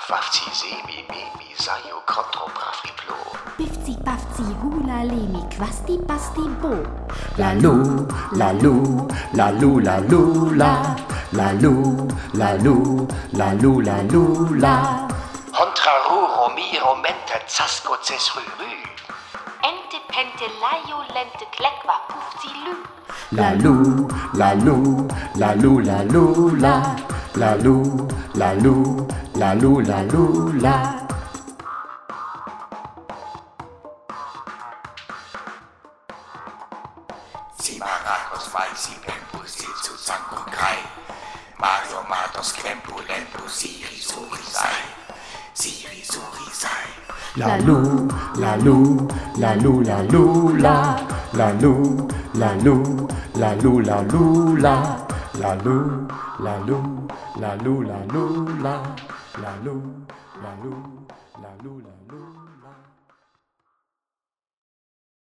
Wafzi semi memi sayo kontro brafriplo. Bifzi bafzi hula lemi quasti basti bo. La lu, la lu, la lu, la lu, la. La lu, la lu, la lu, la lu, la. Hontraru romiro mente zasco cesruru. Ente pente laio lente klekwa pufzi lü. La lu, la lu, la lu, la lu, la. La lu, la lu, la lu, la lu, la. Si Maracos vai si pempu si zu zanko kai. Mario Matos krempu lempu siri suri sai. Siri suri sai. La lu, la lu, la lu, la lu, la. La lu, la lu, la lu, la lu, la. La lu, la lu, la lu, la lu, la. La lu, la lu, la lu, la lu, la.